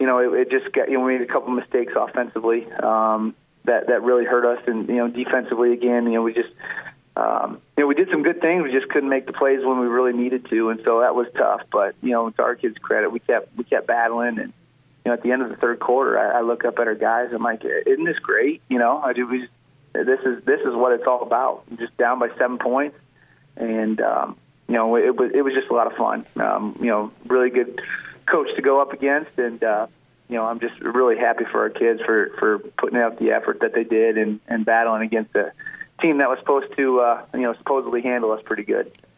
it just got, we made a couple mistakes offensively that really hurt us, and defensively again, we just we did some good things. We just couldn't make the plays when we really needed to, and so that was tough. But to our kids' credit, we kept battling, and at the end of the third quarter, I look up at our guys. I'm like, isn't this great? This is what it's all about. Just down by 7 points, and it was just a lot of fun. Really good coach to go up against, and I'm just really happy for our kids for putting out the effort that they did and battling against a team that was supposed to supposedly handle us pretty good.